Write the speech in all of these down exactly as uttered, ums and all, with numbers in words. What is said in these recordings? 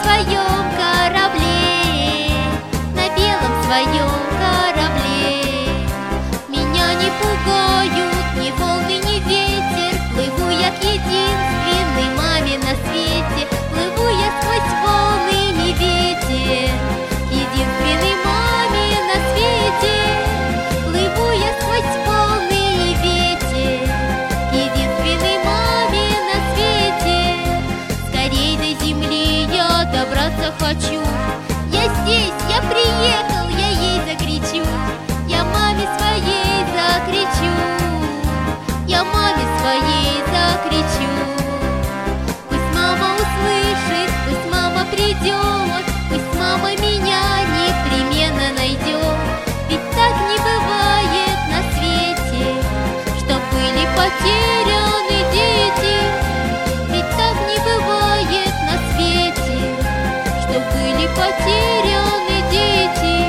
своем корабле, на белом своем корабле. Меня не пугают ни волны, ни ветер, плыву я к единственной маме на свете. Плыву я сквозь волны, ни ветер, к единственной маме на свете. Плыву я сквозь волны и ветер, к единственной маме на свете. Скорей до земли я добраться хочу. Я здесь, я приехал, я ей закричу. Я маме своей закричу. Я маме своей закричу. Пусть мама услышит, пусть мама придет, пусть мама меня непременно найдет. Ведь так не бывает на свете, что были потеряны дети. Ведь так не бывает на свете, что были потеряны дети.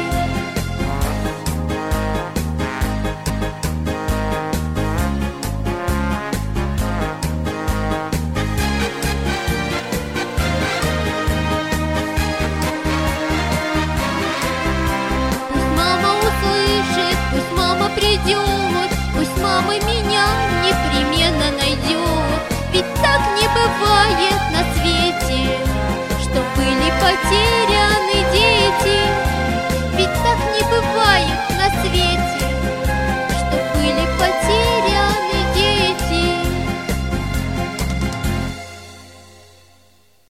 Пусть мама придет, пусть мама меня непременно найдет. Ведь так не бывает на свете, что были потери.